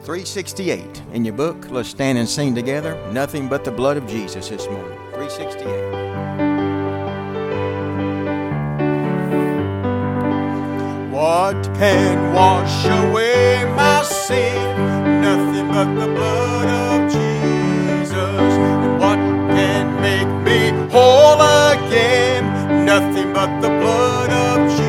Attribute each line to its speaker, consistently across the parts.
Speaker 1: 368 in your book. Let's stand and sing together. Nothing but the blood of Jesus this morning. 368. What can wash away my sin? Nothing but the blood of Jesus. And what can make me whole again? Nothing but the blood of Jesus.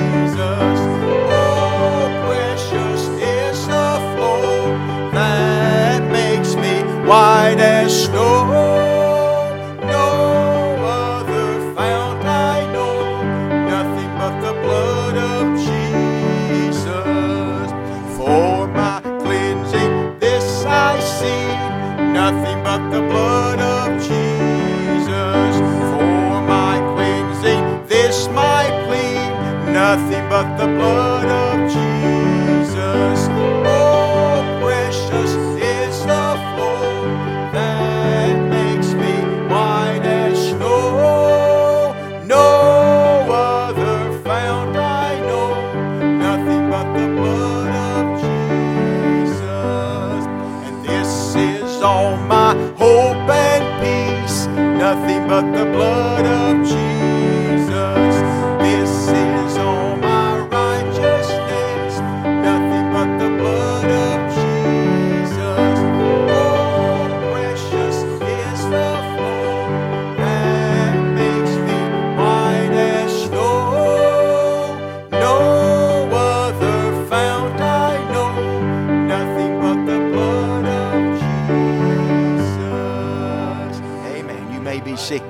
Speaker 1: Oh, precious is the flow that makes me white as snow. No other fount I know. Nothing but the blood of Jesus. For my cleansing this I see. Nothing but the blood of Jesus. For my cleansing this my plea. Nothing but the blood of Jesus. Oh, precious is the flow that makes me white as snow. No other fount I know. Nothing but the blood of Jesus. And this is all my hope and peace. Nothing but the blood of Jesus. This is all my righteousness. Nothing but the blood of Jesus. Oh, precious is the flow that makes me white as snow. No other fount I know. Nothing but the blood of Jesus. Amen. You may be sick.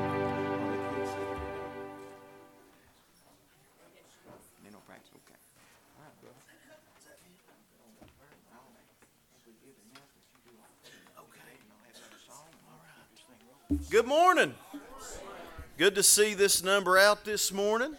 Speaker 2: Good morning. Good to see this number out this morning.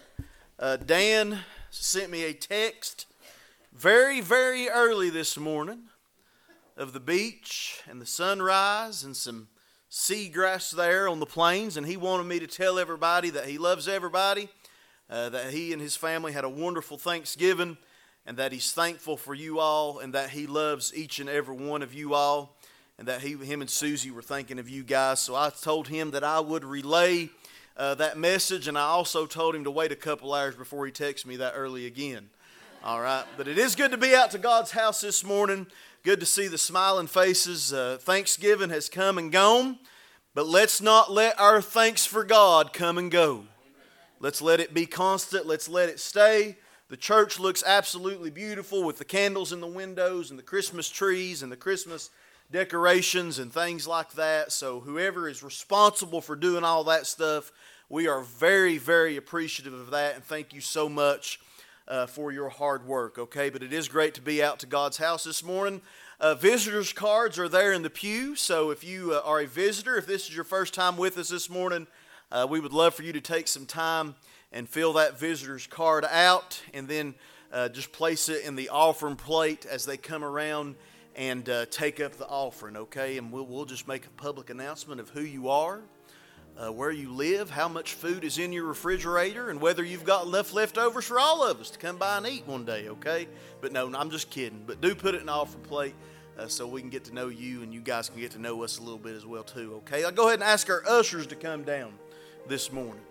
Speaker 2: Dan sent me a text very, very early this morning of the beach and the sunrise and some seagrass there on the plains, and he wanted me to tell everybody that he loves everybody, that he and his family had a wonderful Thanksgiving, and that he's thankful for you all, and that he loves each and every one of you all, and that him and Susie were thinking of you guys. So I told him that I would relay that message, and I also told him to wait a couple hours before he texts me that early again. All right, but it is good to be out to God's house this morning. Good to see the smiling faces. Thanksgiving has come and gone, but let's not let our thanks for God come and go. Let's let it be constant. Let's let it stay. The church looks absolutely beautiful with the candles in the windows and the Christmas trees and the Christmas decorations and things like that. So whoever is responsible for doing all that stuff, we are very, very appreciative of that, and thank you so much for your hard work, okay? But it is great to be out to God's house this morning. Visitors cards are there in the pew, so if you are a visitor, if this is your first time with us this morning, we would love for you to take some time and fill that visitor's card out, and then just place it in the offering plate as they come around and take up the offering, okay? And we'll just make a public announcement of who you are, where you live, how much food is in your refrigerator, and whether you've got enough leftovers for all of us to come by and eat one day, okay? But no, I'm just kidding. But do put it in the offering plate so we can get to know you, and you guys can get to know us a little bit as well too, okay? I'll go ahead and ask our ushers to come down this morning.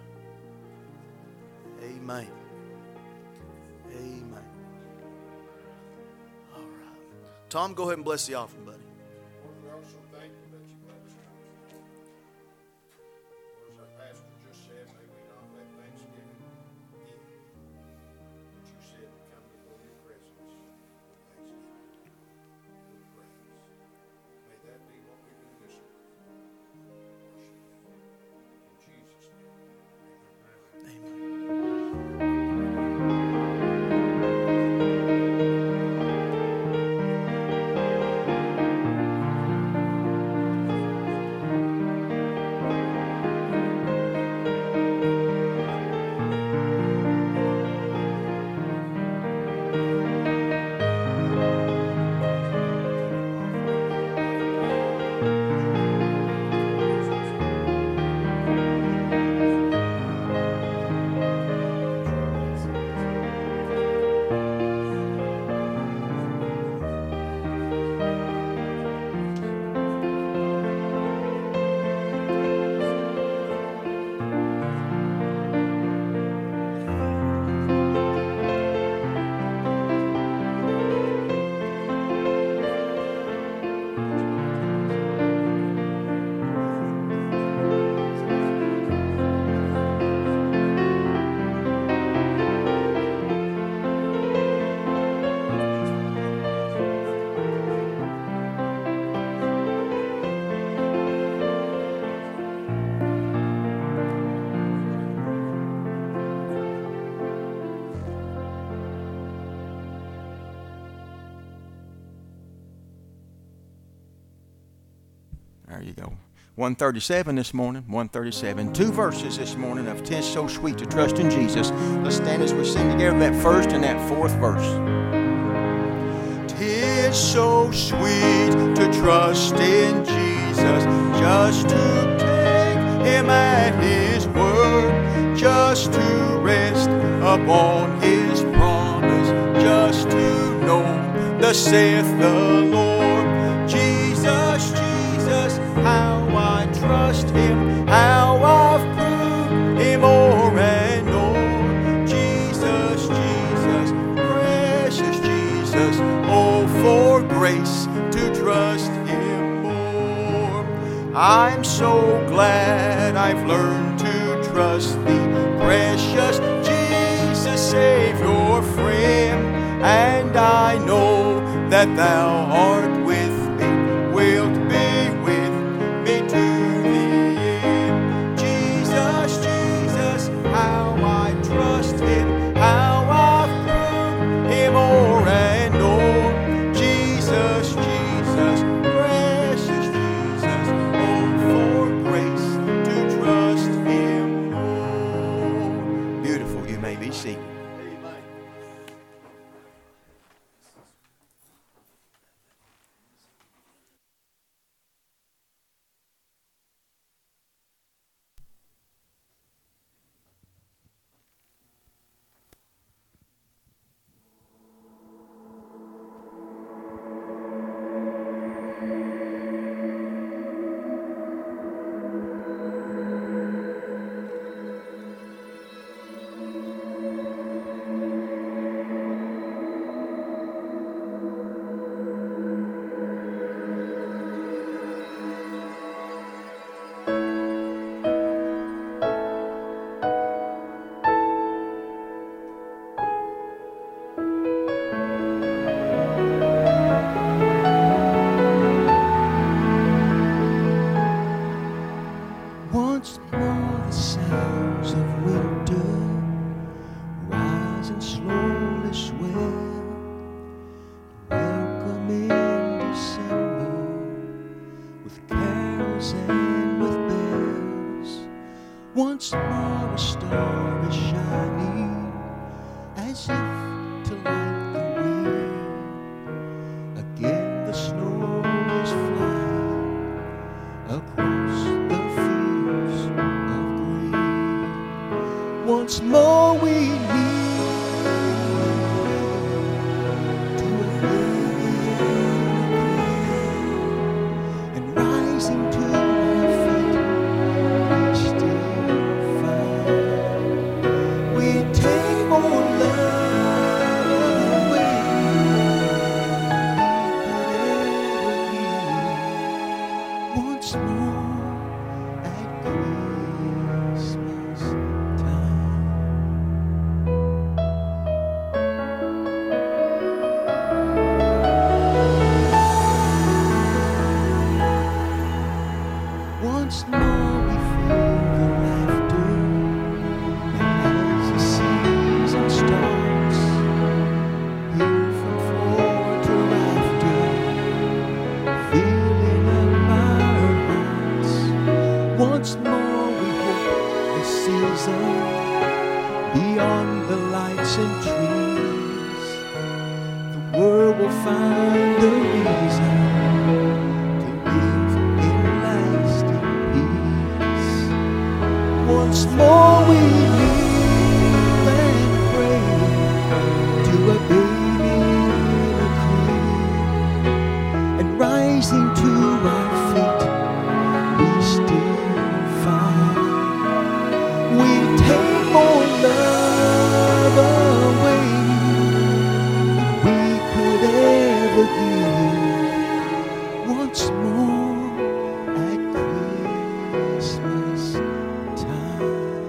Speaker 2: Amen. Amen. Tom, go ahead and bless the offering, buddy.
Speaker 3: Lord, we also thank you that you bless us. As our pastor just said, may we not let Thanksgiving end. But you said to come before your presence with thanksgiving, with praise. May that be what we do this week. Worship you. In Jesus' name, amen.
Speaker 2: Amen.
Speaker 3: There you go. 137 this morning, 137. 2 verses this morning of "'Tis So Sweet to Trust in Jesus." Let's stand as we sing together that first and that fourth verse.
Speaker 1: 'Tis so sweet to trust in Jesus, just to take Him at His word, just to rest upon His promise, just to know thus saith the Lord. Jesus, Jesus, how I trust Him, how I've proved Him o'er and o'er. Jesus, Jesus, precious Jesus, oh, for grace to trust Him more. I'm so glad I've learned to trust Thee, precious Jesus, Savior, friend, and I know that Thou art with me, wilt be with me to the end. Jesus, Jesus, how I trust Him, how I've proved Him o'er and o'er. Jesus, Jesus, precious Jesus, oh, for grace to trust Him more.
Speaker 3: Beautiful. You may be seated.
Speaker 4: Once more the sounds of winter rise and slowly swell, welcome in December with carols and with bells. Once more a star is shining as if to light the way. Again the snow is flying across the fields of green. Once more we need to awake and rising to our feet, we still find we take more love away than we could ever give. Once more at Christmas time. Once more we feel the laughter, and as the season starts, here from floor to rafter, feeling up our hearts. Once more we hope the season, beyond the lights and trees, the world will find a reason to live in lasting peace. Once more we kneel and pray to a baby in a crib, and rising to our feet, we still find we take more love away than we could ever give. Once more at Christmas time.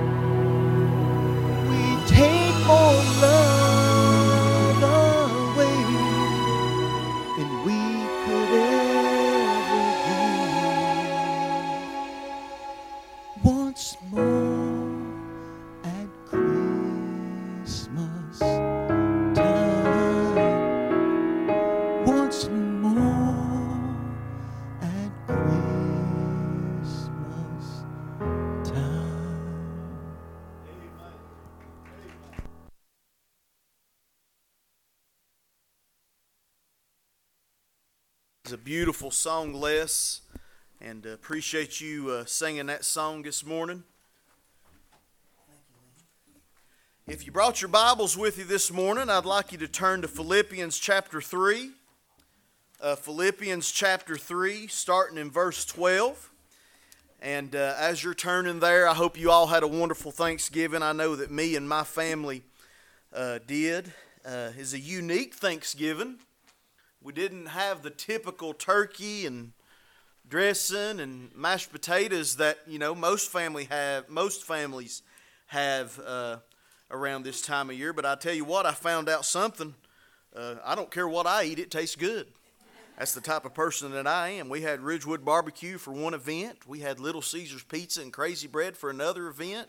Speaker 4: We take more love away
Speaker 2: It's a beautiful song, Les, and appreciate you singing that song this morning. If you brought your Bibles with you this morning, I'd like you to turn to Philippians chapter 3. Philippians chapter 3, starting in verse 12. And as you're turning there, I hope you all had a wonderful Thanksgiving. I know that me and my family did. It's a unique Thanksgiving. We didn't have the typical turkey and dressing and mashed potatoes that most families have around this time of year. But I tell you what, I found out something. I don't care what I eat; it tastes good. That's the type of person that I am. We had Ridgewood Barbecue for one event. We had Little Caesars Pizza and Crazy Bread for another event.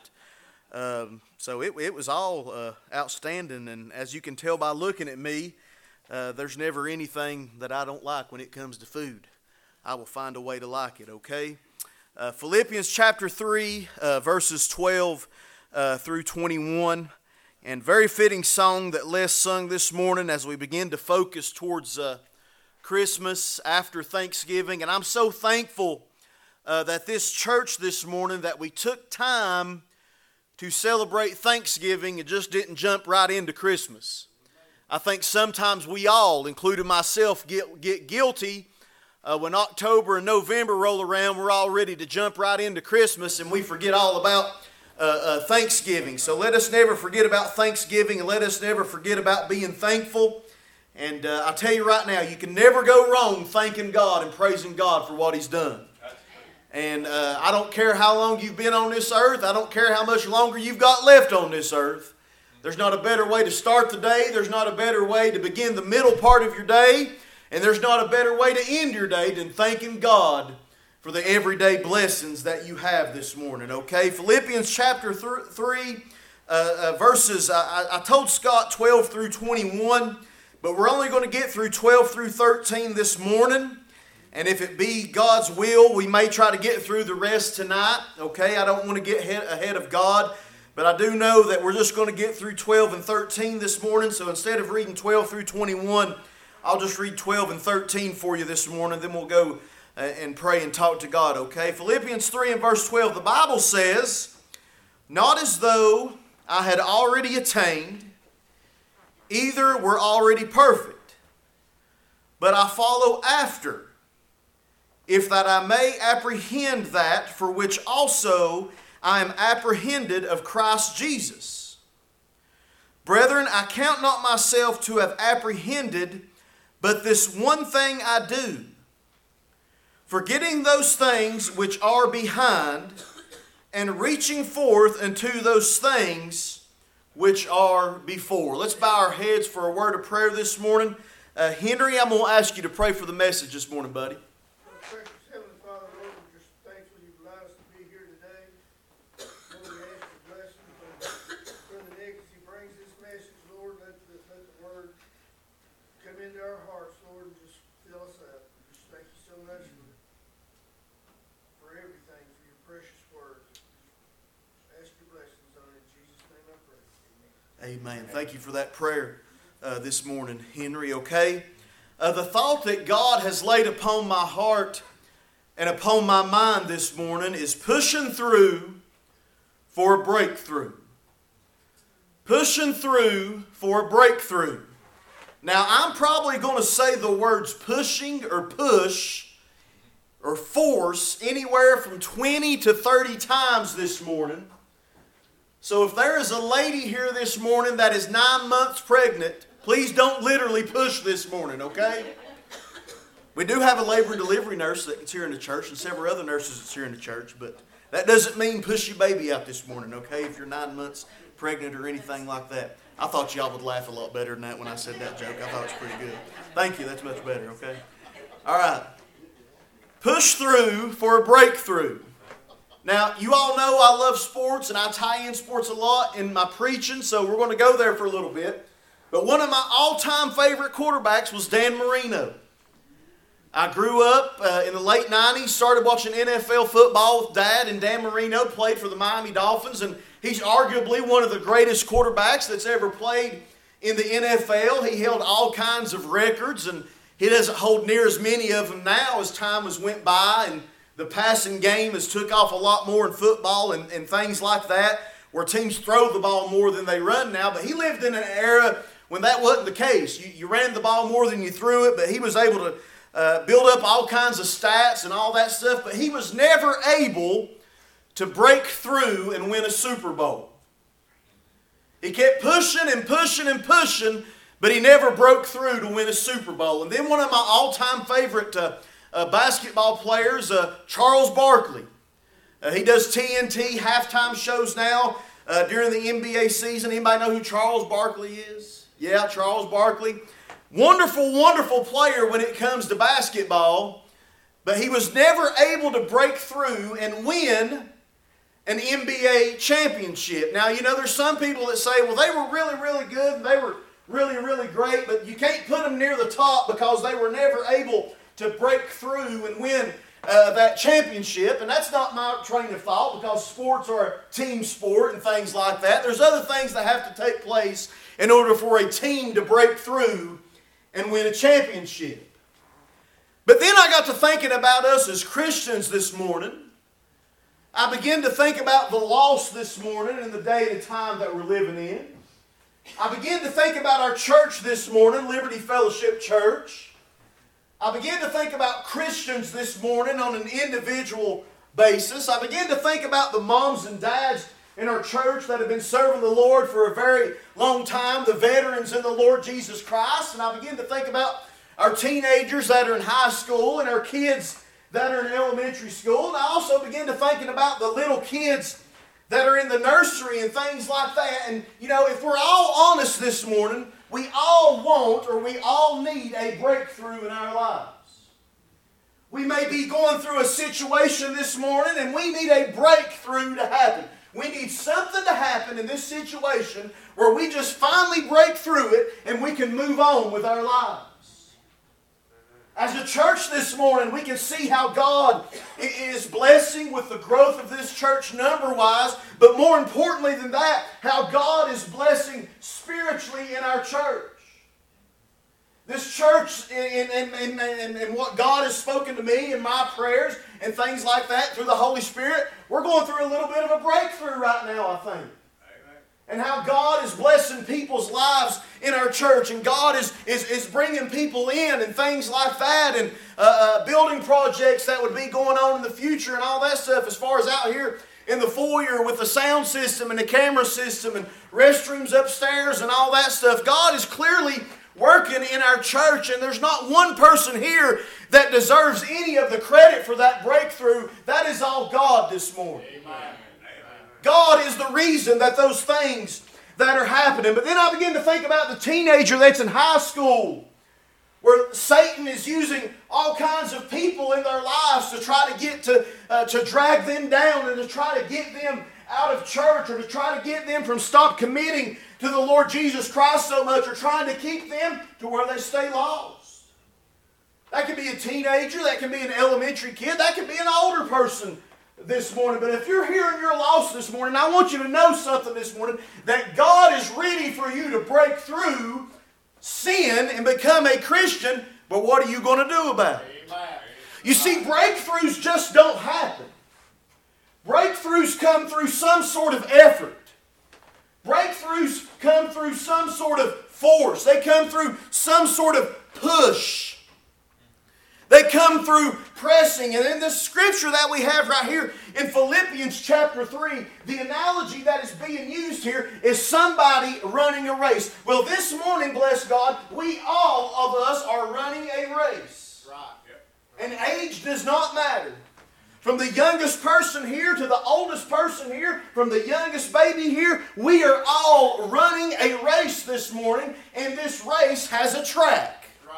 Speaker 2: So it was all outstanding. And as you can tell by looking at me, there's never anything that I don't like when it comes to food. I will find a way to like it, okay? Philippians chapter 3, verses 12 through 21. And very fitting song that Les sung this morning as we begin to focus towards Christmas after Thanksgiving. And I'm so thankful that this church this morning, that we took time to celebrate Thanksgiving and just didn't jump right into Christmas. I think sometimes we all, including myself, get guilty when October and November roll around. We're all ready to jump right into Christmas and we forget all about Thanksgiving. So let us never forget about Thanksgiving, and let us never forget about being thankful. And I'll tell you right now, you can never go wrong thanking God and praising God for what He's done. And I don't care how long you've been on this earth. I don't care how much longer you've got left on this earth. There's not a better way to start the day. There's not a better way to begin the middle part of your day. And there's not a better way to end your day than thanking God for the everyday blessings that you have this morning. Okay, Philippians chapter 3, verses, I told Scott 12 through 21, but we're only going to get through 12 through 13 this morning. And if it be God's will, we may try to get through the rest tonight. Okay, I don't want to get ahead of God. But I do know that we're just going to get through 12 and 13 this morning. So instead of reading 12 through 21, I'll just read 12 and 13 for you this morning. Then we'll go and pray and talk to God, okay? Philippians 3 and verse 12, the Bible says, "Not as though I had already attained, either were already perfect, but I follow after, if that I may apprehend that for which also I am apprehended of Christ Jesus. Brethren, I count not myself to have apprehended, but this one thing I do, forgetting those things which are behind, and reaching forth unto those things which are before." Let's bow our heads for a word of prayer this morning. Henry, I'm going to ask you to pray for the message this morning, buddy.
Speaker 3: Precious Heavenly Father, Lord, we're just thankful you've allowed us to be here today. Lord, we ask your blessing for the Nick as he brings this message, Lord. Let the word come into our hearts, Lord, and just fill us up. Just thank you so much for everything, for your precious word. Ask your blessings on it. In Jesus' name I pray. Amen.
Speaker 2: Amen. Thank you for that prayer this morning, Henry, okay? The thought that God has laid upon my heart and upon my mind this morning is pushing through for a breakthrough. Pushing through for a breakthrough. Now, I'm probably going to say the words pushing or push or force anywhere from 20 to 30 times this morning. So if there is a lady here this morning that is 9 months pregnant, please don't literally push this morning, okay? We do have a labor and delivery nurse that's here in the church and several other nurses that's here in the church, but that doesn't mean push your baby out this morning, okay, if you're 9 months pregnant or anything like that. I thought y'all would laugh a lot better than that when I said that joke. I thought it was pretty good. Thank you. That's much better, okay? All right. Push through for a breakthrough. Now, you all know I love sports, and I tie in sports a lot in my preaching, so we're going to go there for a little bit. But one of my all-time favorite quarterbacks was Dan Marino. I grew up in the late 90s, started watching NFL football with Dad, and Dan Marino played for the Miami Dolphins, and he's arguably one of the greatest quarterbacks that's ever played in the NFL. He held all kinds of records, and He doesn't hold near as many of them now as time has went by, and the passing game has took off a lot more in football and things like that, where teams throw the ball more than they run now. But he lived in an era when that wasn't the case. You ran the ball more than you threw it, but he was able to build up all kinds of stats and all that stuff. But he was never able to break through and win a Super Bowl. He kept pushing and pushing and pushing, but he never broke through to win a Super Bowl. And then one of my all-time favorite basketball players, Charles Barkley. He does TNT halftime shows now during the NBA season. Anybody know who Charles Barkley is? Yeah, Charles Barkley. Wonderful, wonderful player when it comes to basketball, but he was never able to break through and win an NBA championship. Now, you know, there's some people that say, well, they were really, really good, and they were really, really great, but you can't put them near the top because they were never able to break through and win that championship. And that's not my train of thought, because sports are a team sport and things like that. There's other things that have to take place in order for a team to break through and win a championship. But then I got to thinking about us as Christians this morning. I began to think about the lost this morning in the day and time that we're living in. I began to think about our church this morning, Liberty Fellowship Church. I began to think about Christians this morning on an individual basis. I began to think about the moms and dads in our church that have been serving the Lord for a very long time, the veterans in the Lord Jesus Christ. And I began to think about our teenagers that are in high school and our kids that are in elementary school. And I also began to thinking about the little kids that are in the nursery and things like that. And, you know, if we're all honest this morning, we all want or we all need a breakthrough in our lives. We may be going through a situation this morning and we need a breakthrough to happen. We need something to happen in this situation where we just finally break through it and we can move on with our lives. As a church this morning, we can see how God is blessing with the growth of this church number-wise, but more importantly than that, how God is blessing spiritually in our church. This church, and what God has spoken to me in my prayers and things like that through the Holy Spirit, we're going through a little bit of a breakthrough right now, I think. And how God is blessing people's lives in our church. And God is bringing people in and things like that. And building projects that would be going on in the future and all that stuff, as far as out here in the foyer with the sound system and the camera system and restrooms upstairs and all that stuff. God is clearly working in our church, and there's not one person here that deserves any of the credit for that breakthrough. That is all God this morning. Amen. God is the reason that those things that are happening. But then I begin to think about the teenager that's in high school, where Satan is using all kinds of people in their lives to try to get to drag them down and to try to get them out of church, or to try to get them from stop committing to the Lord Jesus Christ so much, or trying to keep them to where they stay lost. That could be a teenager, that can be an elementary kid, that could be an older person this morning. But if you're here and you're lost this morning, I want you to know something this morning, that God is ready for you to break through sin and become a Christian. But what are you going to do about it? Amen. You see, breakthroughs just don't happen. Breakthroughs come through some sort of effort. Breakthroughs come through some sort of force. They come through some sort of push. They come through pressing. And in the scripture that we have right here in Philippians chapter 3, the analogy that is being used here is somebody running a race. Well, this morning, bless God, we all of us are running a race. Right. Yep. And age does not matter. From the youngest person here to the oldest person here, from the youngest baby here, we are all running a race this morning, and this race has a track.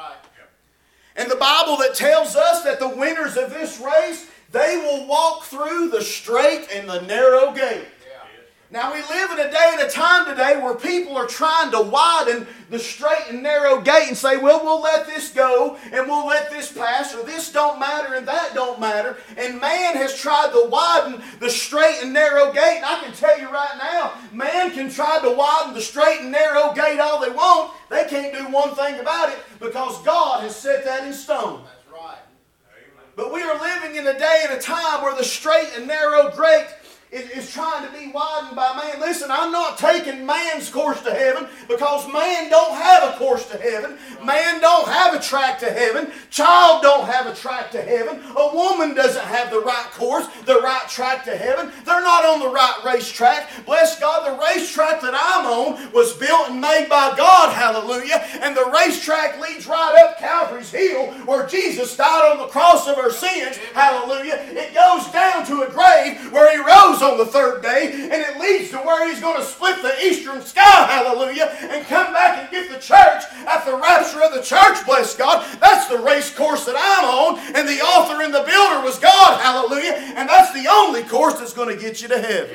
Speaker 2: And the Bible that tells us that the winners of this race, they will walk through the straight and the narrow gate. Now we live in a day and a time today where people are trying to widen the straight and narrow gate and say, well, we'll let this go and we'll let this pass, or this don't matter and that don't matter. And man has tried to widen the straight and narrow gate. And I can tell you right now, man can try to widen the straight and narrow gate all they want. They can't do one thing about it because God has set that in stone.
Speaker 3: That's right.
Speaker 2: But we are living in a day and a time where the straight and narrow gate is trying to be widened by man. Listen, I'm not taking man's course to heaven because man don't have a course to heaven. Man don't have a track to heaven. Child don't have a track to heaven. A woman doesn't have the right course, the right track to heaven. They're not on the right racetrack. Bless God, the racetrack that I'm on was built and made by God, hallelujah. And the racetrack leads right up Calvary's hill where Jesus died on the cross of our sins, hallelujah. It goes down to a grave where He rose on the third day, and it leads to where He's going to split the eastern sky, hallelujah, and come back and get the church at the rapture of the church, bless God. That's the race course that I'm on, and the author and the builder was God, hallelujah, and that's the only course that's going to get you to heaven.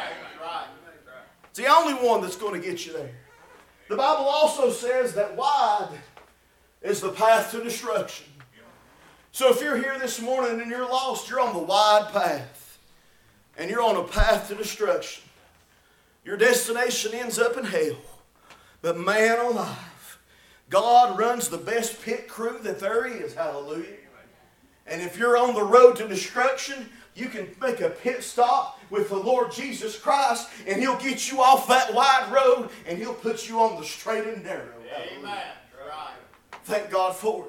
Speaker 2: It's the only one that's going to get you there. The Bible also says that wide is the path to destruction. So if you're here this morning and you're lost, you're on the wide path. And you're on a path to destruction. Your destination ends up in hell. But man alive, God runs the best pit crew that there is. Hallelujah. And if you're on the road to destruction, you can make a pit stop with the Lord Jesus Christ, and He'll get you off that wide road, and He'll put you on the straight and narrow.
Speaker 3: Amen.
Speaker 2: Thank God for it.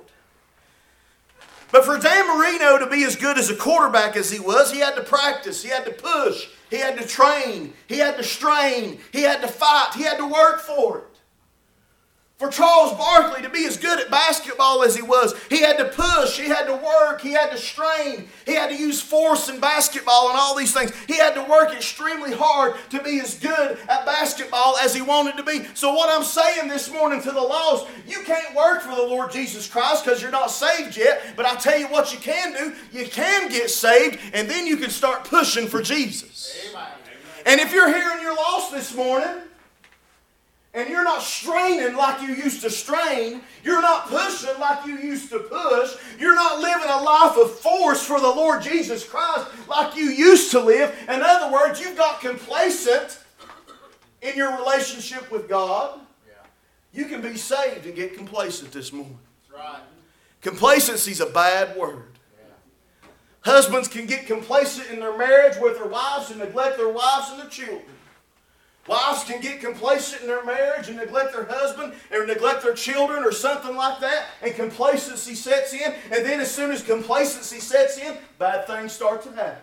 Speaker 2: But for Dan Marino to be as good as a quarterback as he was, he had to practice, he had to push, he had to train, he had to strain, he had to fight, he had to work for it. For Charles Barkley to be as good at basketball as he was, he had to push, he had to work, he had to strain, he had to use force in basketball and all these things. He had to work extremely hard to be as good at basketball as he wanted to be. So what I'm saying this morning to the lost, you can't work for the Lord Jesus Christ because you're not saved yet. But I tell you what you can do, you can get saved and then you can start pushing for Jesus.
Speaker 3: Amen.
Speaker 2: And if you're here and you're lost this morning, and you're not straining like you used to strain, you're not pushing like you used to push, you're not living a life of force for the Lord Jesus Christ like you used to live. In other words, you've got complacent in your relationship with God. You can be saved and get complacent this morning.
Speaker 3: That's right.
Speaker 2: Complacency is a bad word. Husbands can get complacent in their marriage with their wives and neglect their wives and their children. Wives can get complacent in their marriage and neglect their husband or neglect their children or something like that, and complacency sets in, and then as soon as complacency sets in, bad things start to happen.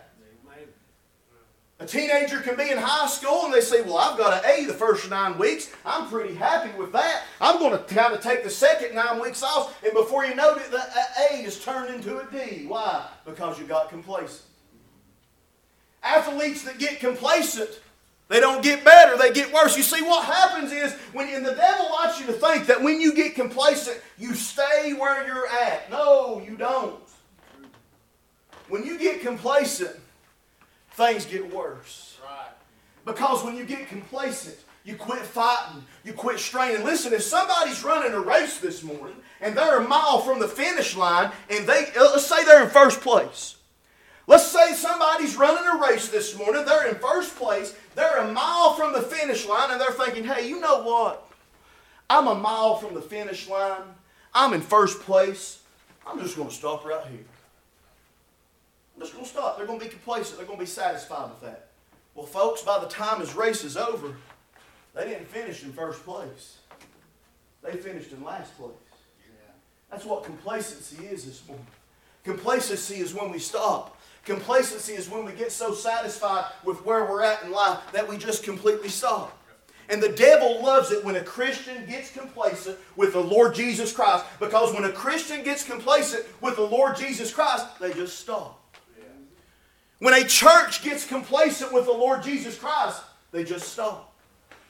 Speaker 2: A teenager can be in high school and they say, well, I've got an A the first 9 weeks. I'm pretty happy with that. I'm going to kind of take the second 9 weeks off, and before you know it, the A is turned into a D. Why? Because you got complacent. Athletes that get complacent, they don't get better, they get worse. You see, what happens is, and the devil wants you to think that when you get complacent, you stay where you're at. No, you don't. When you get complacent, things get worse.
Speaker 3: Right.
Speaker 2: Because when you get complacent, you quit fighting, you quit straining. Listen, if somebody's running a race this morning, and they're a mile from the finish line, and let's say they're in first place. Let's say somebody's running a race this morning, they're in first place, they're a mile from the finish line, and they're thinking, hey, you know what? I'm a mile from the finish line. I'm in first place. I'm just going to stop right here. I'm just going to stop. They're going to be complacent. They're going to be satisfied with that. Well, folks, by the time this race is over, they didn't finish in first place. They finished in last place. That's what complacency is this morning. Complacency is when we stop. Complacency is when we get so satisfied with where we're at in life that we just completely stop. And the devil loves it when a Christian gets complacent with the Lord Jesus Christ. Because when a Christian gets complacent with the Lord Jesus Christ, they just stop. When a church gets complacent with the Lord Jesus Christ, they just stop.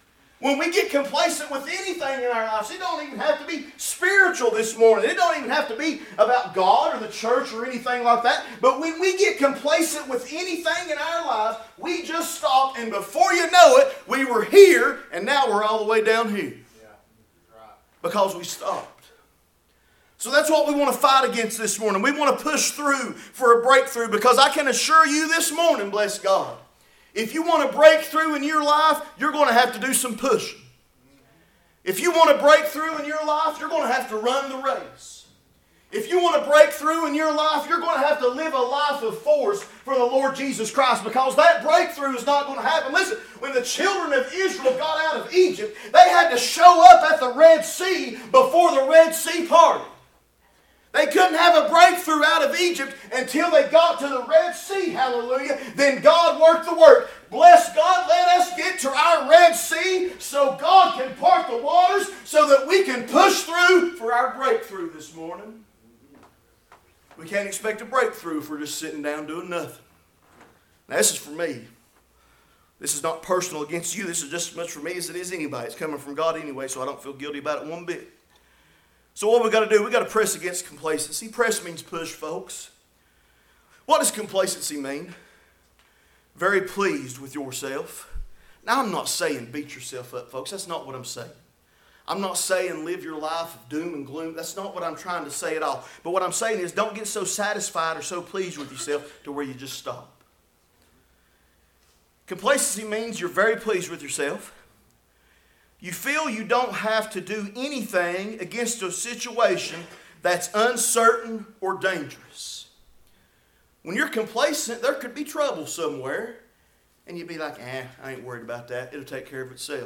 Speaker 2: When we get complacent with anything in our lives, it don't even have to be spiritual this morning. It don't even have to be about God or the church or anything like that. But when we get complacent with anything in our lives, we just stop, and before you know it, we were here, and now we're all the way down here.
Speaker 3: Yeah. Right.
Speaker 2: Because we stopped. So that's what we want to fight against this morning. We want to push through for a breakthrough, because I can assure you this morning, bless God, if you want to break through in your life, you're going to have to do some pushing. If you want to break through in your life, you're going to have to run the race. If you want to break through in your life, you're going to have to live a life of force for the Lord Jesus Christ, because that breakthrough is not going to happen. Listen, when the children of Israel got out of Egypt, they had to show up at the Red Sea before the Red Sea parted. They couldn't have a breakthrough out of Egypt until they got to the Red Sea. Hallelujah. Then God worked the work. Bless God, let us get to our Red Sea so God can part the waters so that we can push through for our breakthrough this morning. We can't expect a breakthrough if we're just sitting down doing nothing. Now, this is for me. This is not personal against you. This is just as much for me as it is anybody. It's coming from God anyway, so I don't feel guilty about it one bit. So what we've got to do, we've got to press against complacency. Press means push, folks. What does complacency mean? Very pleased with yourself. Now, I'm not saying beat yourself up, folks. That's not what I'm saying. I'm not saying live your life of doom and gloom. That's not what I'm trying to say at all. But what I'm saying is don't get so satisfied or so pleased with yourself to where you just stop. Complacency means you're very pleased with yourself. You feel you don't have to do anything against a situation that's uncertain or dangerous. When you're complacent, there could be trouble somewhere, and you'd be like, I ain't worried about that. It'll take care of itself.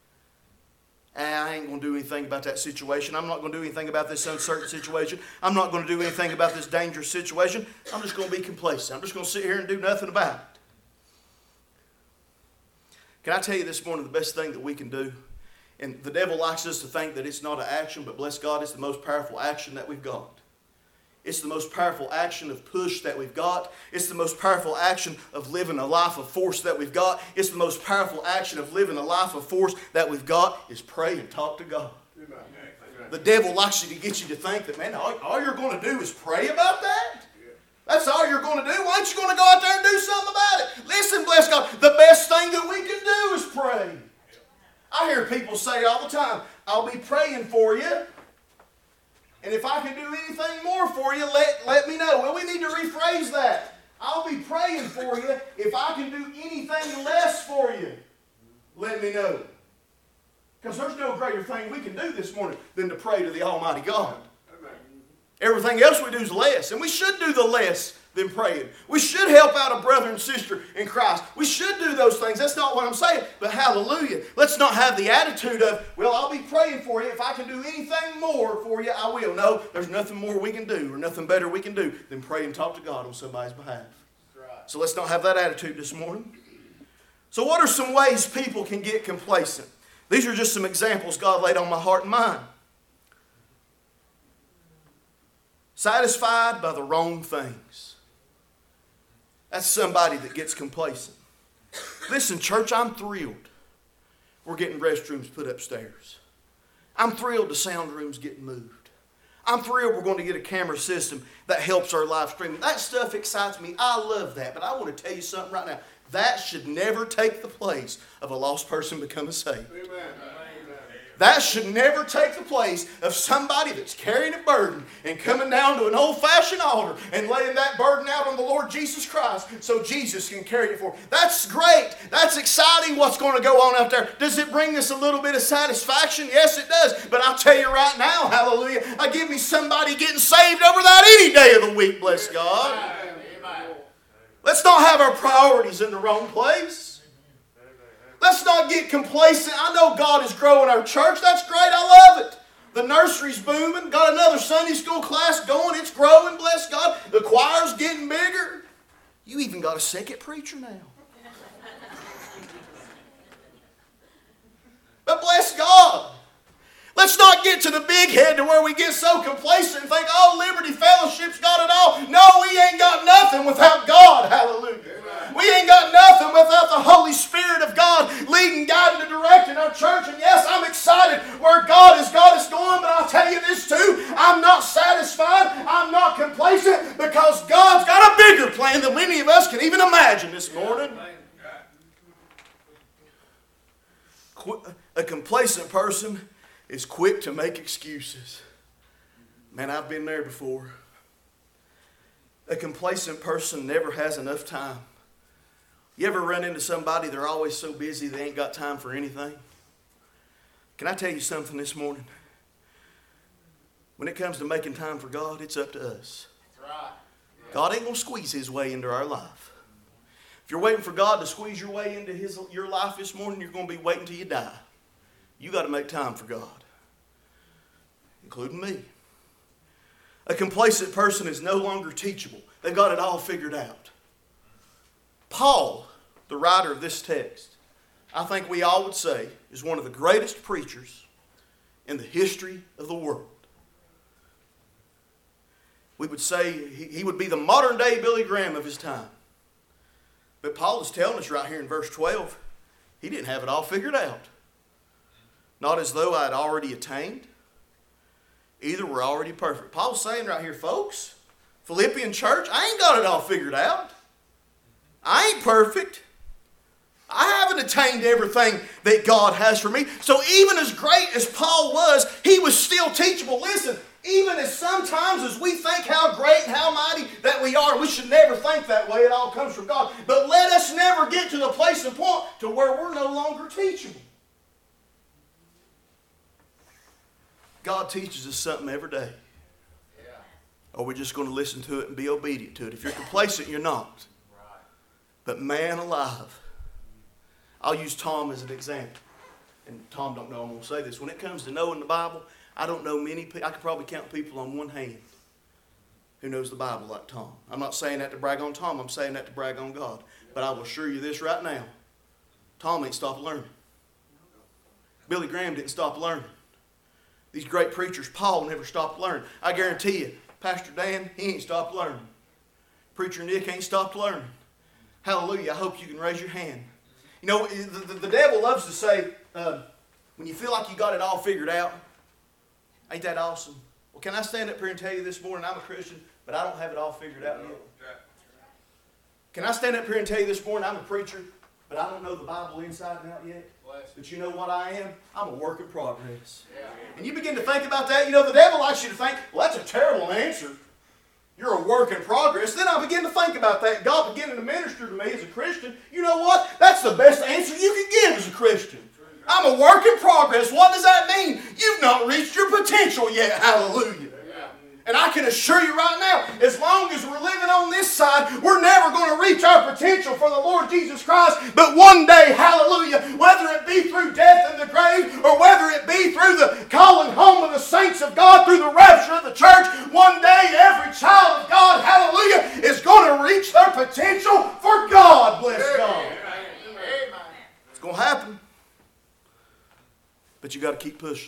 Speaker 2: I ain't going to do anything about that situation. I'm not going to do anything about this uncertain situation. I'm not going to do anything about this dangerous situation. I'm just going to be complacent. I'm just going to sit here and do nothing about it. Can I tell you this morning the best thing that we can do? And the devil likes us to think that it's not an action, but bless God, it's the most powerful action that we've got. It's the most powerful action of push that we've got. It's the most powerful action of living a life of force that we've got. It's the most powerful action of living a life of force that we've got is pray and talk to God.
Speaker 3: Amen.
Speaker 2: The devil likes you to get you to think that, man, all you're going to do is pray about that? That's all you're going to do? Why aren't you going to go out there and do something about it? Listen, bless God, the best thing that we can do is pray. I hear people say all the time, I'll be praying for you. And if I can do anything more for you, let me know. Well, we need to rephrase that. I'll be praying for you. If I can do anything less for you, let me know. Because there's no greater thing we can do this morning than to pray to the Almighty God. Everything else we do is less. And we should do the less than praying. We should help out a brother and sister in Christ. We should do those things. That's not what I'm saying. But hallelujah. Let's not have the attitude of, well, I'll be praying for you. If I can do anything more for you, I will. No, there's nothing more we can do or nothing better we can do than pray and talk to God on somebody's behalf. Right. So let's not have that attitude this morning. So what are some ways people can get complacent? These are just some examples God laid on my heart and mind. Satisfied by the wrong things. That's somebody that gets complacent. Listen, church, I'm thrilled we're getting restrooms put upstairs. I'm thrilled the sound room's getting moved. I'm thrilled we're going to get a camera system that helps our live streaming. That stuff excites me. I love that. But I want to tell you something right now. That should never take the place of a lost person becoming saved.
Speaker 3: Amen.
Speaker 2: That should never take the place of somebody that's carrying a burden and coming down to an old-fashioned altar and laying that burden out on the Lord Jesus Christ so Jesus can carry it for them. That's great. That's exciting what's going to go on out there. Does it bring us a little bit of satisfaction? Yes, it does. But I'll tell you right now, hallelujah, I give me somebody getting saved over that any day of the week, bless God. Amen. Let's not have our priorities in the wrong place. Let's not get complacent. I know God is growing our church. That's great. I love it. The nursery's booming. Got another Sunday school class going. It's growing, bless God. The choir's getting bigger. You even got a second preacher now. But bless God. Let's not get to the big head to where we get so complacent and think, oh, Liberty Fellowship's got it all. No, we ain't got nothing without God. Hallelujah. We ain't got nothing without the Holy Spirit of God leading, guiding, and directing our church and
Speaker 1: satisfied. I'm not complacent because God's got a bigger plan than many of us can even imagine this morning. A complacent person is quick to make excuses. Man, I've been there before. A complacent person never has enough time. You ever run into somebody, they're always so busy they ain't got time for anything? Can I tell you something this morning? When it comes to making time for God, it's up to us.
Speaker 3: That's right.
Speaker 1: God ain't going to squeeze His way into our life. If you're waiting for God to squeeze your way into your life this morning, you're going to be waiting till you die. You got to make time for God, including me. A complacent person is no longer teachable. They've got it all figured out. Paul, the writer of this text, I think we all would say is one of the greatest preachers in the history of the world. We would say he would be the modern day Billy Graham of his time. But Paul is telling us right here in verse 12, he didn't have it all figured out. Not as though I had already attained. Either we're already perfect. Paul's saying right here, folks, Philippian church, I ain't got it all figured out. I ain't perfect. I haven't attained everything that God has for me. So even as great as Paul was, he was still teachable. Listen, even as sometimes as we think how great and how mighty that we are, we should never think that way. It all comes from God. But let us never get to the place and point to where we're no longer teachable. God teaches us something every day.
Speaker 3: Yeah.
Speaker 1: Or we're just going to listen to it and be obedient to it. If you're complacent, you're not.
Speaker 3: Right.
Speaker 1: But man alive, I'll use Tom as an example. And Tom don't know I'm going to say this. When it comes to knowing the Bible, I don't know many people. I could probably count people on one hand who knows the Bible like Tom. I'm not saying that to brag on Tom. I'm saying that to brag on God. But I will assure you this right now. Tom ain't stopped learning. Billy Graham didn't stop learning. These great preachers, Paul never stopped learning. I guarantee you, Pastor Dan, he ain't stopped learning. Preacher Nick ain't stopped learning. Hallelujah. I hope you can raise your hand. You know, the devil loves to say, when you feel like you got it all figured out, ain't that awesome? Well, can I stand up here and tell you this morning, I'm a Christian, but I don't have it all figured out yet? Can I stand up here and tell you this morning, I'm a preacher, but I don't know the Bible inside and out yet? But you know what I am? I'm a work in progress.
Speaker 3: Yeah.
Speaker 1: And you begin to think about that, you know, the devil likes you to think, well, that's a terrible answer. You're a work in progress. Then I begin to think about that. God beginning to minister to me as a Christian. You know what? That's the best answer you can give as a Christian. I'm a work in progress. What does that mean? You've not reached your potential yet. Hallelujah. And I can assure you right now, as long as we're living on this side, we're never going to reach our potential for the Lord Jesus Christ. But one day, hallelujah, whether it be through death in the grave or whether it be through the calling home of the saints of God, through the rapture of the church, one day every child of God, hallelujah, is going to reach their potential for God. Bless God. It's going to happen. But you got to keep pushing.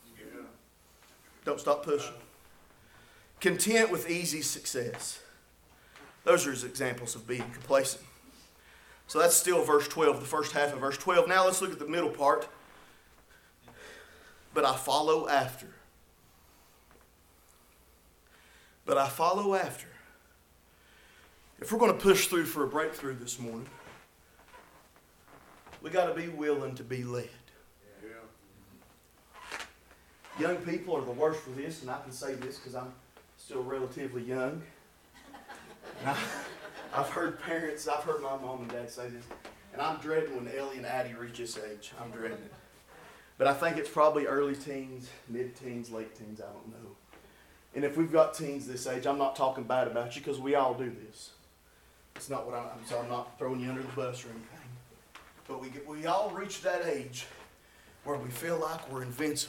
Speaker 1: Don't stop pushing. Content with easy success. Those are his examples of being complacent. So that's still verse 12, the first half of verse 12. Now let's look at the middle part. But I follow after. But I follow after. If we're going to push through for a breakthrough this morning, we got to be willing to be led. Young people are the worst for this, and I can say this because I'm still relatively young. And I've heard parents, I've heard my mom and dad say this, and I'm dreading when Ellie and Addie reach this age. I'm dreading it. But I think it's probably early teens, mid-teens, late teens, I don't know. And if we've got teens this age, I'm not talking bad about you because we all do this. It's not what I'm not throwing you under the bus or anything. But we all reach that age where we feel like we're invincible.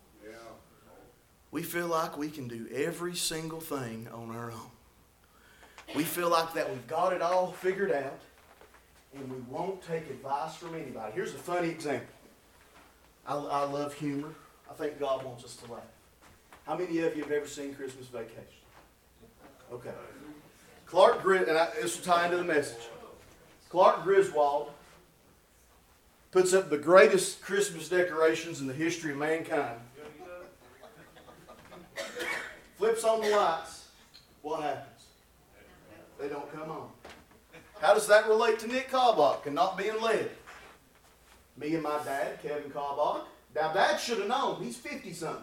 Speaker 1: We feel like we can do every single thing on our own. We feel like that we've got it all figured out and we won't take advice from anybody. Here's a funny example. I love humor. I think God wants us to laugh. How many of you have ever seen Christmas Vacation? Okay. This will tie into the message. Clark Griswold puts up the greatest Christmas decorations in the history of mankind.
Speaker 2: flips on the lights, what happens? They don't come on. How does that relate to Nick Cobach and not being led? Me and my dad, Kevin Cobach. Now, Dad should have known. He's 50-something.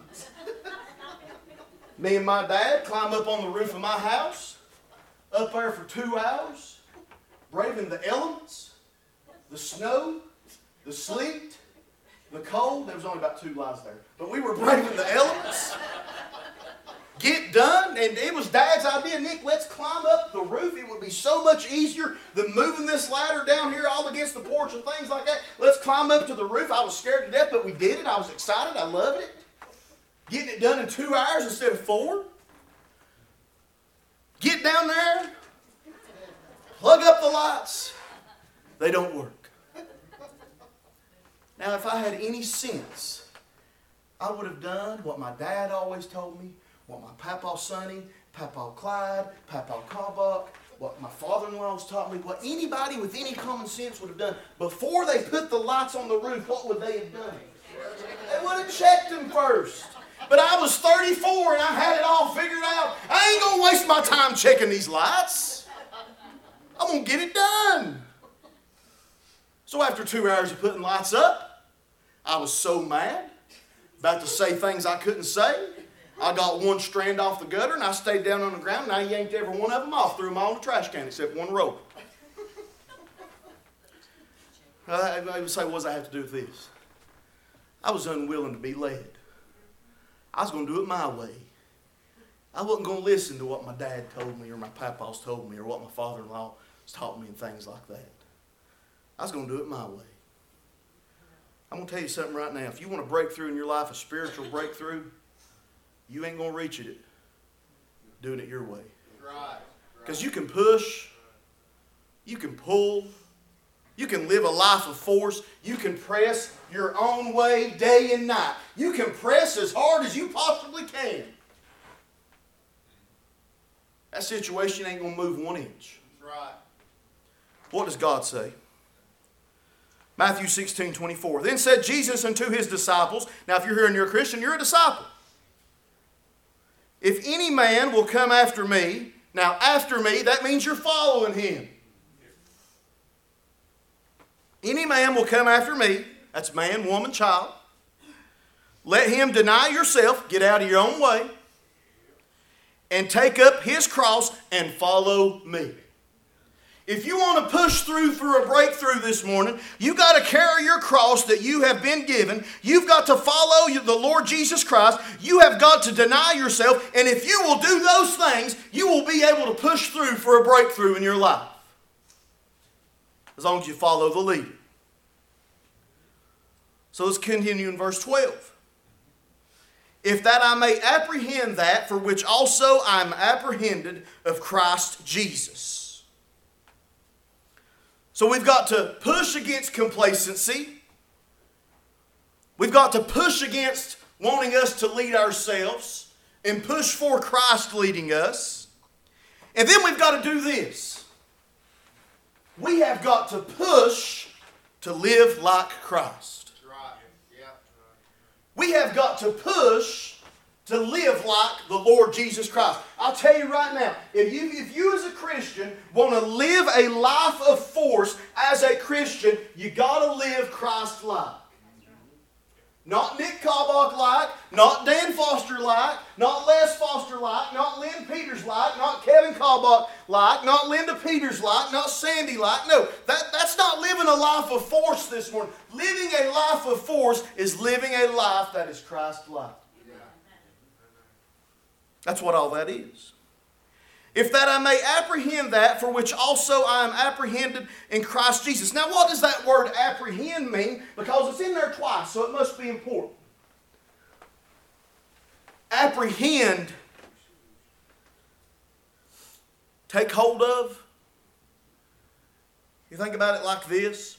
Speaker 2: Me and my dad climb up on the roof of my house, up there for 2 hours, braving the elements, the snow, the sleet, the cold. There was only about 2 lights there. But we were braving the elements. Get done, and it was Dad's idea. Nick, let's climb up the roof. It would be so much easier than moving this ladder down here all against the porch and things like that. Let's climb up to the roof. I was scared to death, but we did it. I was excited. I loved it. Getting it done in 2 hours instead of 4. Get down there. Plug up the lights. They don't work. Now, if I had any sense, I would have done what my dad always told me, what my Papa Sonny, Papa Clyde, Papa Cobach, what my father-in-law's taught me, what anybody with any common sense would have done. Before they put the lights on the roof, what would they have done? They would have checked them first. But I was 34 and I had it all figured out. I ain't going to waste my time checking these lights. I'm going to get it done. So after 2 hours of putting lights up, I was so mad, about to say things I couldn't say. I got one strand off the gutter and I stayed down on the ground and I yanked every one of them off, threw them all in the trash can except one rope. I would say, what does that have to do with this? I was unwilling to be led. I was going to do it my way. I wasn't going to listen to what my dad told me or my papa's told me or what my father-in-law taught me and things like that. I was going to do it my way. I'm going to tell you something right now. If you want a breakthrough in your life, a spiritual breakthrough, you ain't going to reach it doing it your way. Because you can push, you can pull, you can live a life of force, you can press your own way day and night. You can press as hard as you possibly can. That situation ain't going to move 1 inch. What does God say? Matthew 16:24. Then said Jesus unto his disciples, now if you're here and you're a Christian, you're a disciple. If any man will come after me, now after me, that means you're following him. Any man will come after me, that's man, woman, child. Let him deny yourself, get out of your own way, and take up his cross and follow me. If you want to push through for a breakthrough this morning, you've got to carry your cross that you have been given. You've got to follow the Lord Jesus Christ. You have got to deny yourself. And if you will do those things, you will be able to push through for a breakthrough in your life. As long as you follow the leader. So let's continue in verse 12. If that I may apprehend that for which also I am apprehended of Christ Jesus. So we've got to push against complacency. We've got to push against wanting us to lead ourselves and push for Christ leading us. And then we've got to do this. We have got to push to live like Christ. We have got to push to live like the Lord Jesus Christ. I'll tell you right now, if you as a Christian want to live a life of force as a Christian, you got to live Christ-like. Not Nick Cobach-like, not Dan Foster-like, not Les Foster-like, not Lynn Peters-like, not Kevin Cobach-like, not Linda Peters-like, not Sandy-like. No, that's not living a life of force this morning. Living a life of force is living a life that is Christ-like. That's what all that is. If that I may apprehend that for which also I am apprehended in Christ Jesus. Now what does that word apprehend mean? Because it's in there twice, so it must be important. Apprehend, take hold of. You think about it like this.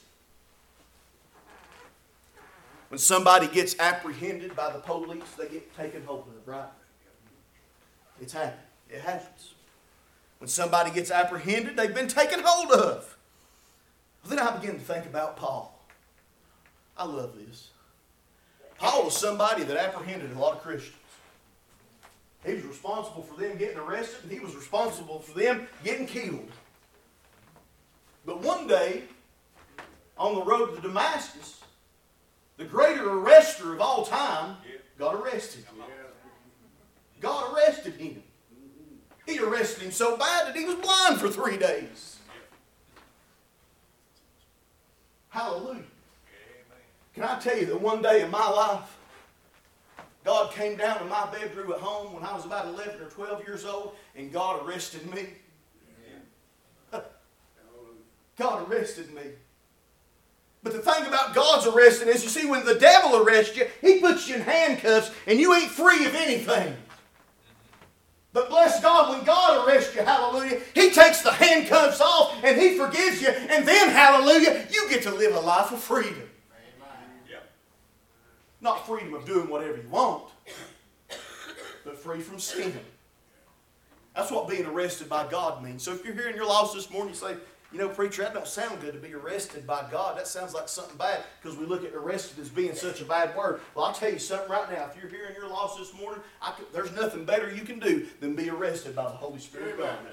Speaker 2: When somebody gets apprehended by the police, they get taken hold of, right? It's happened. It happens. When somebody gets apprehended, they've been taken hold of. Well, then I begin to think about Paul. I love this. Paul was somebody that apprehended a lot of Christians. He was responsible for them getting arrested, and he was responsible for them getting killed. But one day, on the road to Damascus, the greater arrester of all time got arrested. God arrested him. He arrested him so bad that he was blind for 3 days. Hallelujah. Can I tell you that one day in my life, God came down to my bedroom at home when I was about 11 or 12 years old, and God arrested me. God arrested me. But the thing about God's arresting is, you see, when the devil arrests you, he puts you in handcuffs and you ain't free of anything. But bless God, when God arrests you, hallelujah, He takes the handcuffs off and He forgives you. And then, hallelujah, you get to live a life of freedom. Amen. Not freedom of doing whatever you want, but free from sin. That's what being arrested by God means. So if you're here and you're lost this morning, you say, you know, preacher, that don't sound good to be arrested by God. That sounds like something bad because we look at arrested as being such a bad word. Well, I'll tell you something right now. If you're here and you're lost this morning, there's nothing better you can do than be arrested by the Holy Spirit of God.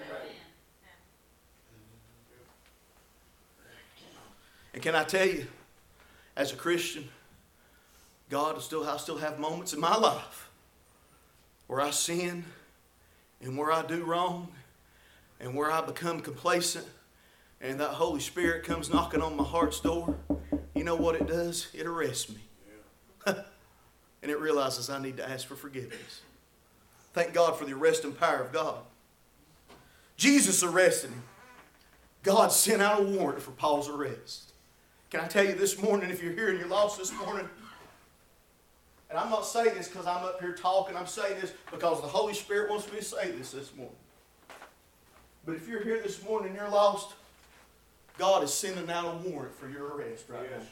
Speaker 2: And can I tell you, as a Christian, I still have moments in my life where I sin and where I do wrong and where I become complacent. And that Holy Spirit comes knocking on my heart's door. You know what it does? It arrests me. And it realizes I need to ask for forgiveness. Thank God for the arresting power of God. Jesus arrested him. God sent out a warrant for Paul's arrest. Can I tell you this morning, if you're here and you're lost this morning, and I'm not saying this because I'm up here talking, I'm saying this because the Holy Spirit wants me to say this morning. But if you're here this morning and you're lost, God is sending out a warrant for your arrest right now.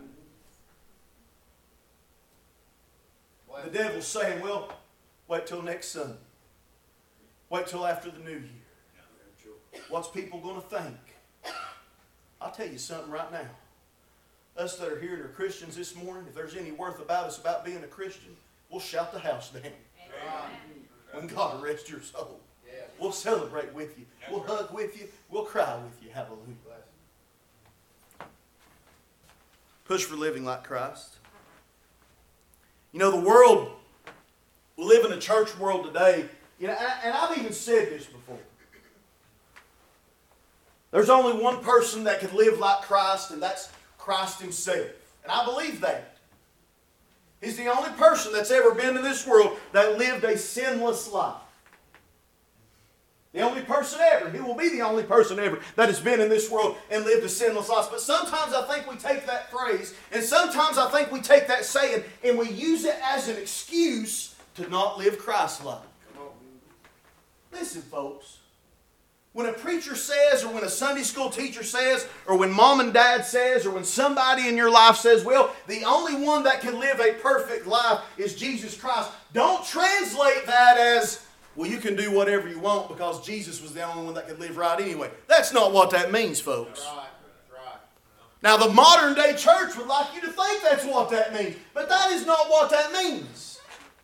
Speaker 2: The devil's saying, well, wait till next Sunday. Wait till after the new year. What's people going to think? I'll tell you something right now. Us that are here and are Christians this morning, if there's any worth about us about being a Christian, we'll shout the house down. When God arrests your soul. We'll celebrate with you. We'll hug with you. We'll cry with you. Hallelujah. Push for living like Christ. You know, the world, we live in a church world today, you know, and I've even said this before. There's only one person that can live like Christ, and that's Christ Himself. And I believe that. He's the only person that's ever been in this world that lived a sinless life. The only person ever. He will be the only person ever that has been in this world and lived a sinless life. But sometimes I think we take that phrase, and sometimes I think we take that saying, and we use it as an excuse to not live Christ-like. Listen, folks. When a preacher says, or when a Sunday school teacher says, or when mom and dad says, or when somebody in your life says, well, the only one that can live a perfect life is Jesus Christ, don't translate that as, well, you can do whatever you want because Jesus was the only one that could live right anyway. That's not what that means, folks. That's right. Now, the modern day church would like you to think that's what that means, but that is not what that means.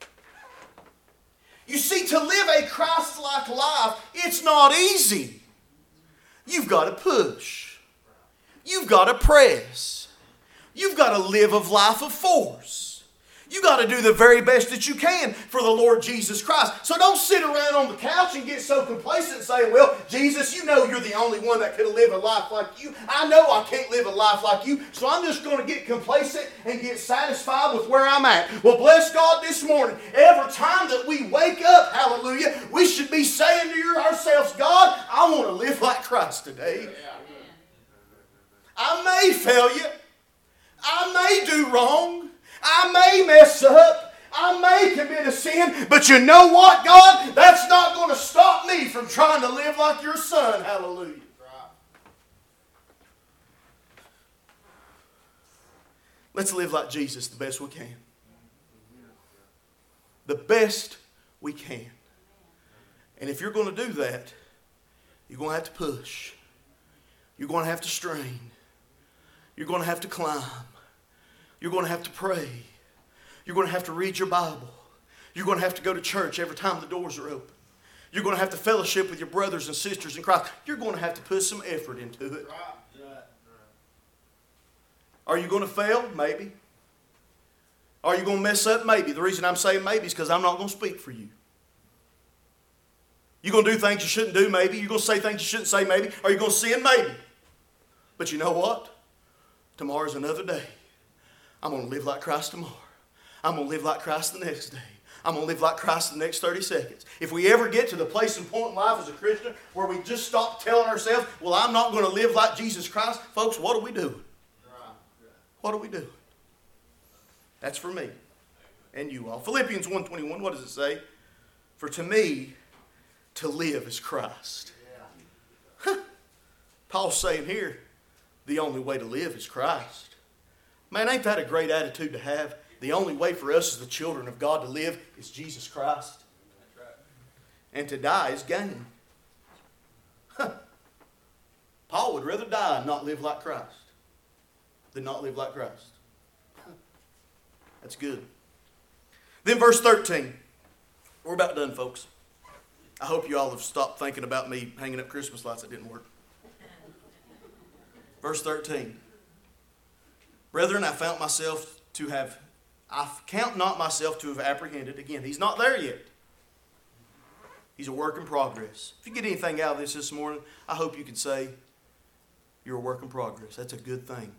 Speaker 2: You see, to live a Christ-like life, it's not easy. You've got to push. You've got to press. You've got to live a life of force. You got to do the very best that you can for the Lord Jesus Christ. So don't sit around on the couch and get so complacent and say, well, Jesus, you know you're the only one that could live a life like you. I know I can't live a life like you, so I'm just going to get complacent and get satisfied with where I'm at. Well, bless God this morning. Every time that we wake up, hallelujah, we should be saying to ourselves, God, I want to live like Christ today. I may fail you. I may do wrong. I may mess up. I may commit a sin. But you know what, God? That's not going to stop me from trying to live like your Son. Hallelujah. Let's live like Jesus the best we can. The best we can. And if you're going to do that, you're going to have to push. You're going to have to strain. You're going to have to climb. You're going to have to pray. You're going to have to read your Bible. You're going to have to go to church every time the doors are open. You're going to have to fellowship with your brothers and sisters in Christ. You're going to have to put some effort into it. Are you going to fail? Maybe. Are you going to mess up? Maybe. The reason I'm saying maybe is because I'm not going to speak for you. You're going to do things you shouldn't do? Maybe. You're going to say things you shouldn't say? Maybe. Are you going to sin? Maybe. But you know what? Tomorrow's another day. I'm going to live like Christ tomorrow. I'm going to live like Christ the next day. I'm going to live like Christ the next 30 seconds. If we ever get to the place and point in life as a Christian where we just stop telling ourselves, well, I'm not going to live like Jesus Christ, folks, what are we doing? What are we doing? That's for me and you all. Philippians 1:21, what does it say? For to me, to live is Christ. Paul's saying here, the only way to live is Christ. Man, ain't that a great attitude to have? The only way for us as the children of God to live is Jesus Christ. That's right. And to die is gain. Paul would rather die and not live like Christ than not live like Christ. That's good. Then verse 13. We're about done, folks. I hope you all have stopped thinking about me hanging up Christmas lights that didn't work. Verse 13. Brethren, I count not myself to have apprehended. Again, he's not there yet. He's a work in progress. If you get anything out of this morning, I hope you can say you're a work in progress. That's a good thing.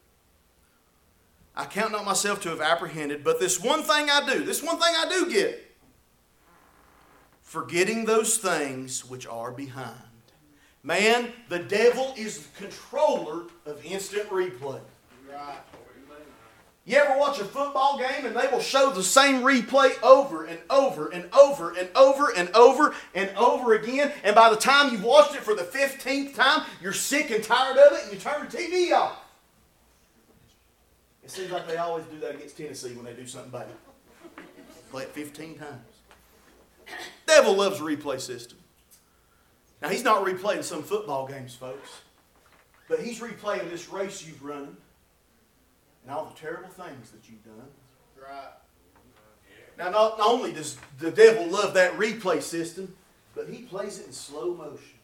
Speaker 2: I count not myself to have apprehended, but this one thing I do get. Forgetting those things which are behind. Man, the devil is the controller of instant replay. Right. You ever watch a football game and they will show the same replay over and over and over and over and over and over again, and by the time you've watched it for the 15th time, you're sick and tired of it and you turn the TV off. It seems like they always do that against Tennessee when they do something bad. Play it 15 times. Devil loves a replay system. Now, he's not replaying some football games, folks, but he's replaying this race you've run and all the terrible things that you've done. Right. Now, not only does the devil love that replay system, but he plays it in slow motion.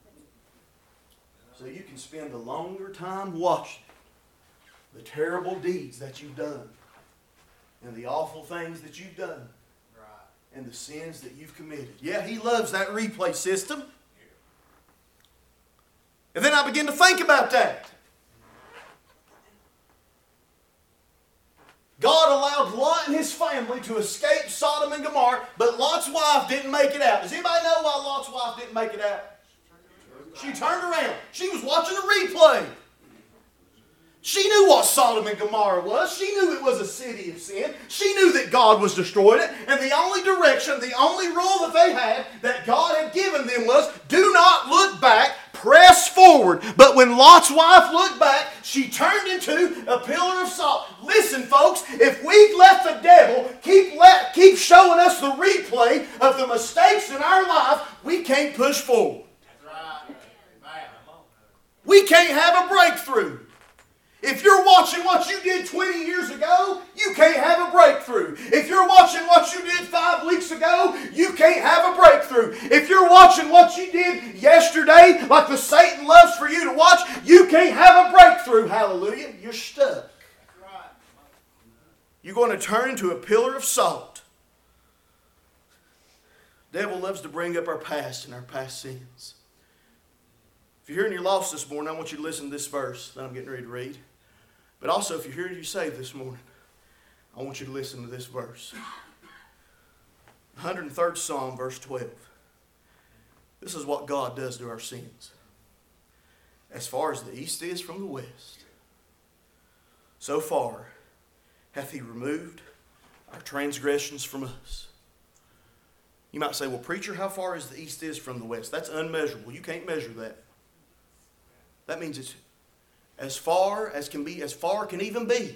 Speaker 2: So you can spend a longer time watching the terrible deeds that you've done and the awful things that you've done and the sins that you've committed. Yeah, he loves that replay system. And then I begin to think about that. God allowed Lot and his family to escape Sodom and Gomorrah, but Lot's wife didn't make it out. Does anybody know why Lot's wife didn't make it out? She turned around. She was watching a replay. She knew what Sodom and Gomorrah was. She knew it was a city of sin. She knew that God was destroying it. And the only direction, the only rule that they had, that God had given them was, do not look back, press forward. But when Lot's wife looked back, she turned into a pillar of salt. Listen, folks, if we've let the devil keep showing us the replay of the mistakes in our life, we can't push forward. We can't have a breakthrough. If you're watching what you did 20 years ago, you can't have a breakthrough. If you're watching what you did 5 weeks ago, you can't have a breakthrough. If you're watching what you did yesterday, like the Satan loves for you to watch, you can't have a breakthrough. Hallelujah. You're stuck. You're going to turn into a pillar of salt. The devil loves to bring up our past and our past sins. If you're here and you're lost this morning, I want you to listen to this verse that I'm getting ready to read. But also, if you're here and you're saved this morning, I want you to listen to this verse. 103rd Psalm, verse 12. This is what God does to our sins. As far as the east is from the west, so far hath He removed our transgressions from us. You might say, well, preacher, how far is the east is from the west? That's unmeasurable. You can't measure that. That means it's as far as can be, as far can even be.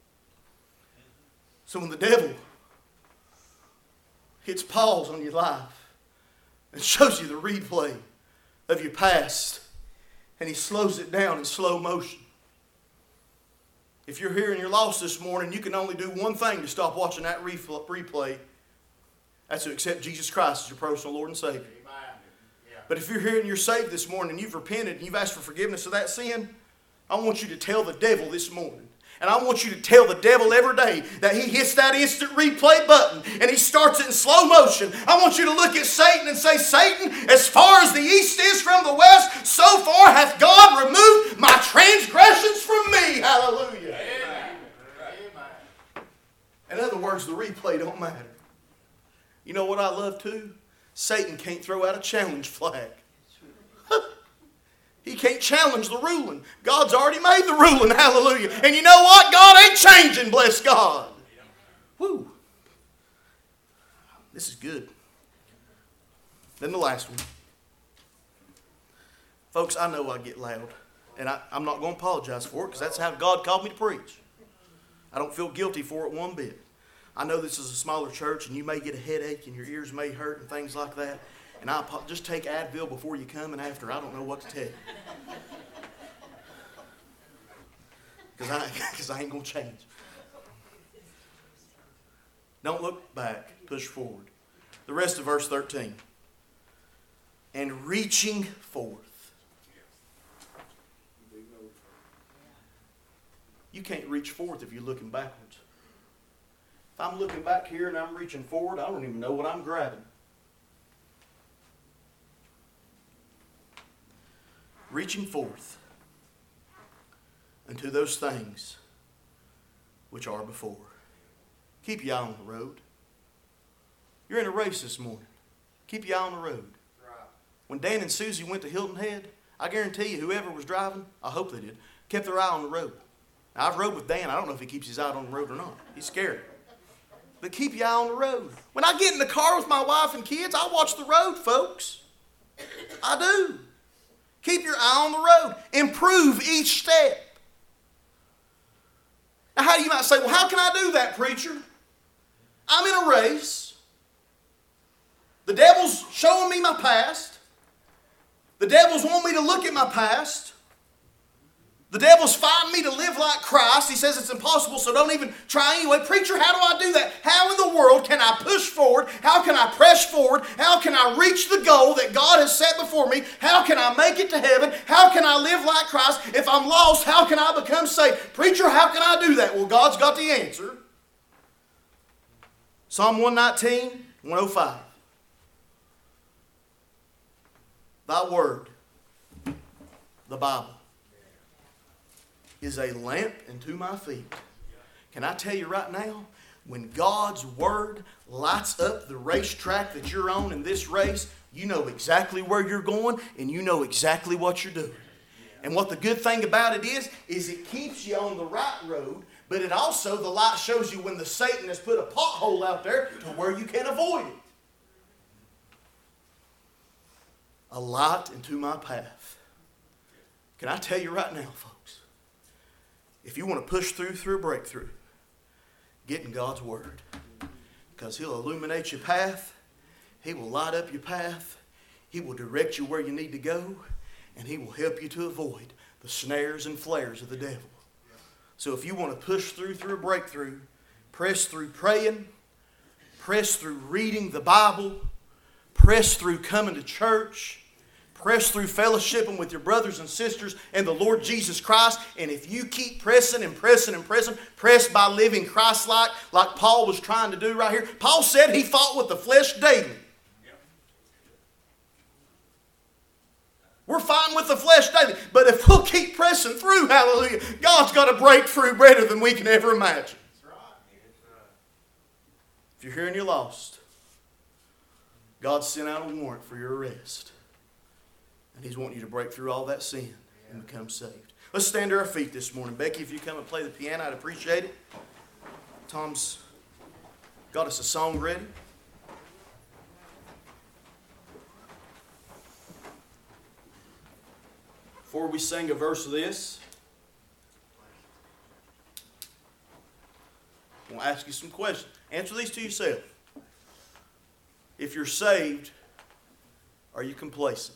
Speaker 2: So when the devil hits pause on your life and shows you the replay of your past, and he slows it down in slow motion. If you're here and you're lost this morning, you can only do one thing to stop watching that replay, That's to accept Jesus Christ as your personal Lord and Savior. But if you're here and you're saved this morning and you've repented and you've asked for forgiveness of that sin, I want you to tell the devil this morning. And I want you to tell the devil every day that he hits that instant replay button and he starts it in slow motion. I want you to look at Satan and say, Satan, as far as the east is from the west, so far hath God removed my transgressions from me. Hallelujah. Amen. In other words, the replay don't matter. You know what I love too? Satan can't throw out a challenge flag. He can't challenge the ruling. God's already made the ruling. Hallelujah. And you know what? God ain't changing. Bless God. Woo. This is good. Then the last one. Folks, I know I get loud. And I'm not going to apologize for it because that's how God called me to preach. I don't feel guilty for it one bit. I know this is a smaller church and you may get a headache and your ears may hurt and things like that. And I'll just take Advil before you come and after. I don't know what to tell you. Because I ain't going to change. Don't look back. Push forward. The rest of verse 13. And reaching forth. You can't reach forth if you're looking backwards. If I'm looking back here and I'm reaching forward, I don't even know what I'm grabbing. Reaching forth unto those things which are before. Keep your eye on the road. You're in a race this morning. Keep your eye on the road. When Dan and Susie went to Hilton Head, I guarantee you whoever was driving, I hope they did, kept their eye on the road. Now, I've rode with Dan. I don't know if he keeps his eye on the road or not. He's scared. But keep your eye on the road. When I get in the car with my wife and kids, I watch the road, folks. I do. Keep your eye on the road. Improve each step. Now, how do you might say, well, how can I do that, preacher? I'm in a race. The devil's showing me my past. The devil's wanting me to look at my past. The devil's fighting me to live like Christ. He says it's impossible, so don't even try anyway. Preacher, how do I do that? How in the world can I push forward? How can I press forward? How can I reach the goal that God has set before me? How can I make it to heaven? How can I live like Christ? If I'm lost, how can I become saved? Preacher, how can I do that? Well, God's got the answer. Psalm 119, 105. Thy word, the Bible, is a lamp unto my feet. Can I tell you right now, when God's word lights up the racetrack that you're on in this race, you know exactly where you're going and you know exactly what you're doing. And what the good thing about it is it keeps you on the right road, but it also, the light shows you when the Satan has put a pothole out there to where you can avoid it. A light into my path. Can I tell you right now, folks? If you want to push through a breakthrough, get in God's Word. Because He'll illuminate your path. He will light up your path. He will direct you where you need to go. And He will help you to avoid the snares and flares of the devil. So if you want to push through a breakthrough, press through praying, press through reading the Bible, press through coming to church, press through fellowshipping with your brothers and sisters and the Lord Jesus Christ. And if you keep pressing and pressing and pressing, press by living Christ-like, like Paul was trying to do right here. Paul said he fought with the flesh daily. We're fighting with the flesh daily. But if we'll keep pressing through, hallelujah, God's got a breakthrough better than we can ever imagine. If you're here and you're lost, God sent out a warrant for your arrest. And He's wanting you to break through all that sin and become saved. Let's stand to our feet this morning. Becky, if you come and play the piano, I'd appreciate it. Tom's got us a song ready. Before we sing a verse of this, I want to ask you some questions. Answer these to yourself. If you're saved, are you complacent?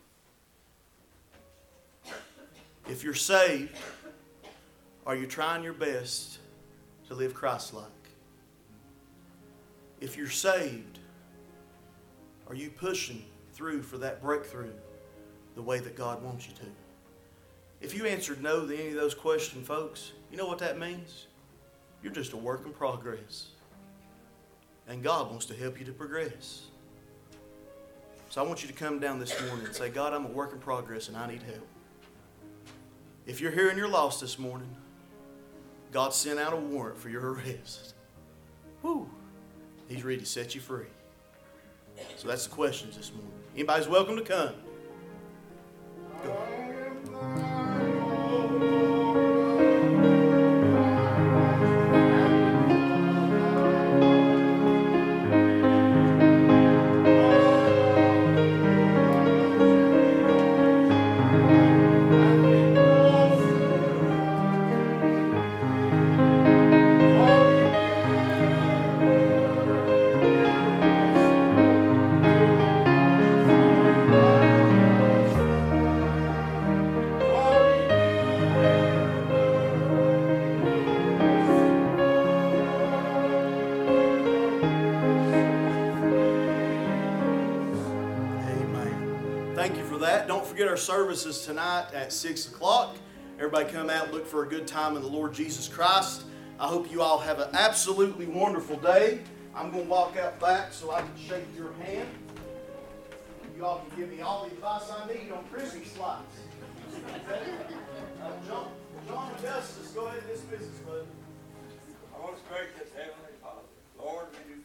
Speaker 2: If you're saved, are you trying your best to live Christ-like? If you're saved, Are you pushing through for that breakthrough the way that God wants you to? If you answered no to any of those questions, folks, you know what that means? You're just a work in progress. And God wants to help you to progress. So I want you to come down this morning and say, God, I'm a work in progress and I need help. If you're here and you're lost this morning, God sent out a warrant for your arrest. Woo! He's ready to set you free. So that's the questions this morning. Anybody's welcome to come. Go. Don't forget our services tonight at 6 o'clock. Everybody come out and look for a good time in the Lord Jesus Christ. I hope you all have an absolutely wonderful day. I'm going to walk out back so I can shake your hand. You all can give me all the advice I need on Christmas lights. Okay? John Augustus, go ahead and dismiss us, bud.
Speaker 3: Our most gracious Heavenly Father, Lord, we do